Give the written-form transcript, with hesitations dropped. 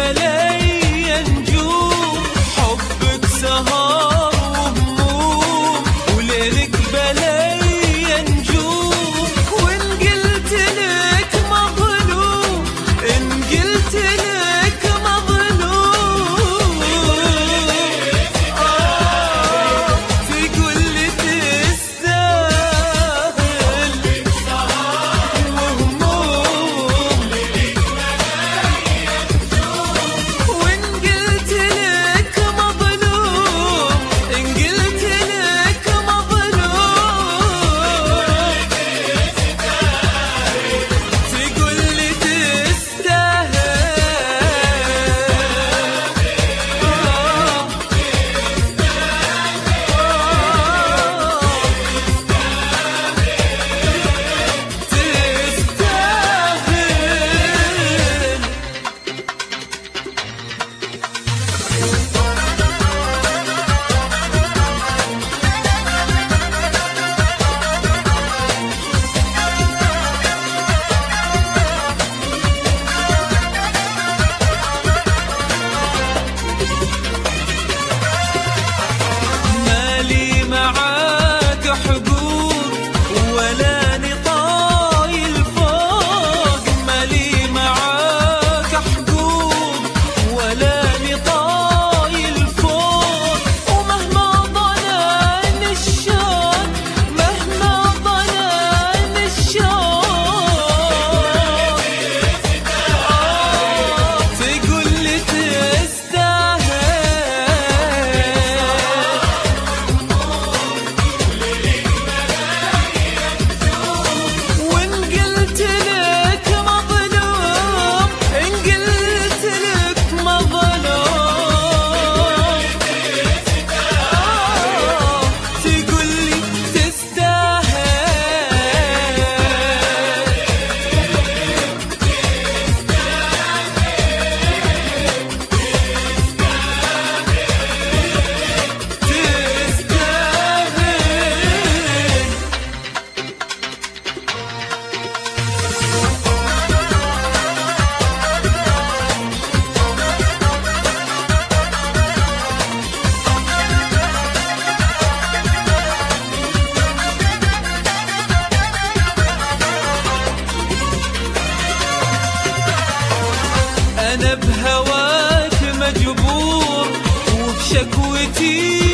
علي نجوم، حبك سهر وهموم، وليلك بلي نجوم. وإن قلت لك مظلوم، إن قلت لك مظلوم، تقول لي تستاهل وهموم. وإن قلت لك مظلوم، إن قلت لك مظلوم، تقول لي تستاهل. مالي معاك حقوق ولا نطايل فوق، مالي معاك حقوق ولا نطايل فوق. ومهما ظنان الشوق، مهما ظنان الشوق، تقول لي تستاهل. وإن قلت لك مظلوم، إن قلت لك مظلوم، تقول لي تستاهل. أنا بهواك مجبور، وبشكوتي